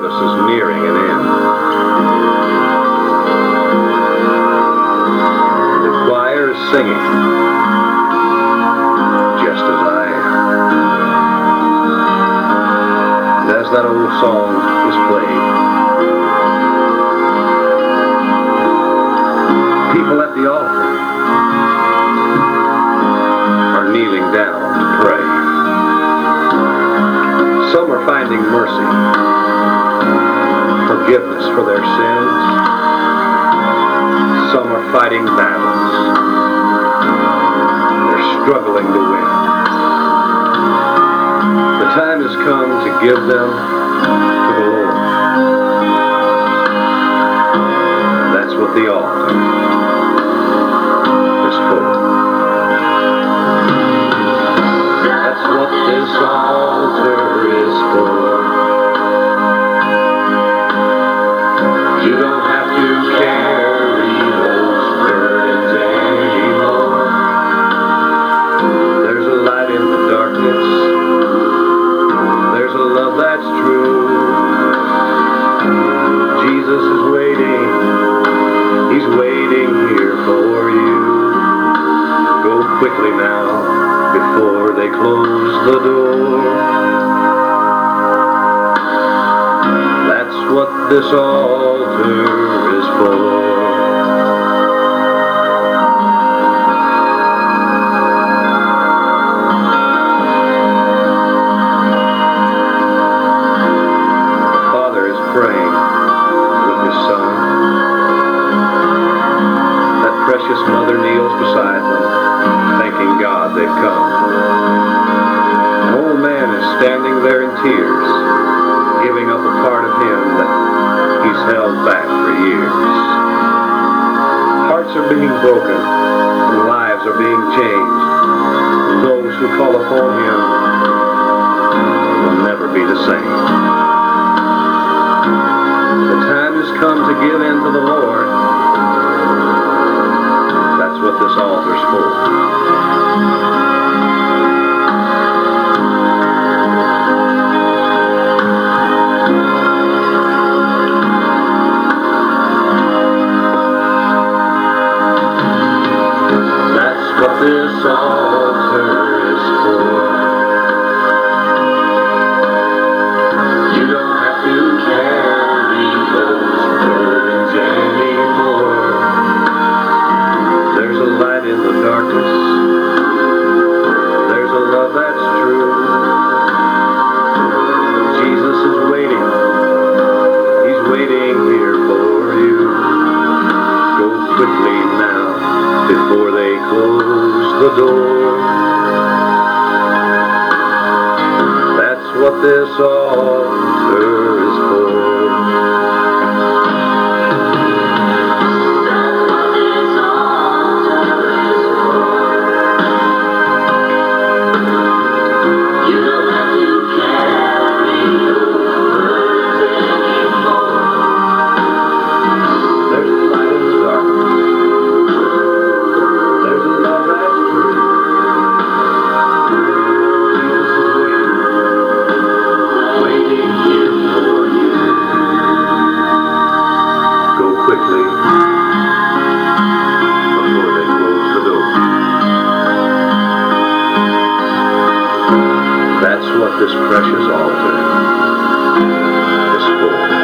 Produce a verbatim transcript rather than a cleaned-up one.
service is nearing an end. The choir is singing, just as I am. And as that old song is played, people at the altar are kneeling down to pray. Some are finding mercy, forgiveness for their sins. Some are fighting battles. They're struggling to win. The time has come to give them to the Lord. That's what the altar is for. That's what this altar is for. You don't have to carry those burdens anymore. There's a light in the darkness. There's a love that's true. Jesus is waiting. He's waiting here for you. Go quickly now before they close the door. That's what this altar is for. The Father is praying with His Son. That precious mother kneels beside them, thanking God they've come. An old man is standing there in tears, giving up a part of him that he's held back for years. Hearts are being broken, and lives are being changed. Those who call upon Him will never be the same. The time has come to give in to the Lord. That's what this altar's for. What this altar is for. You don't have to carry those burdens anymore. There's a light in the darkness. There's a love that's true. Jesus is waiting. He's waiting here for you. Go quickly now before they close the door. That's what this altar is for. That's what this altar is for. You don't have to carry those burdens anymore. There's a light in the darkness. Quickly before they close the door. That's what this precious altar is for.